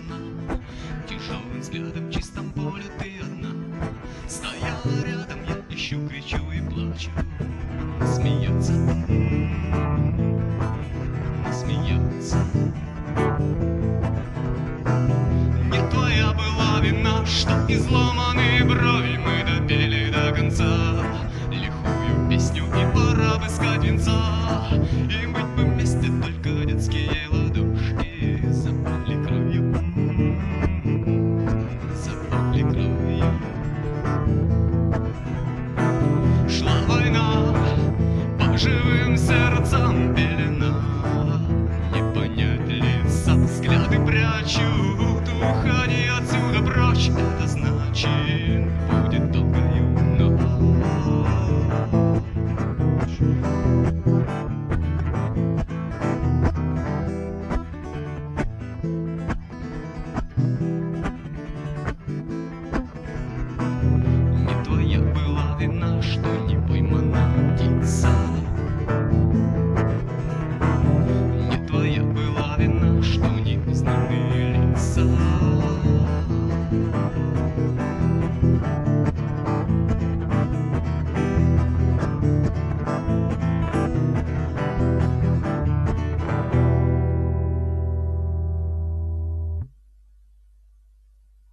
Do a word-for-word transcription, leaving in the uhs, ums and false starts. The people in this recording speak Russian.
тишина. Тяжелым взглядом в чистом поле ты одна. Стоя рядом, я ищу, кричу и плачу. Смеется, смеется. Не твоя была вина, что изломаны брови мы.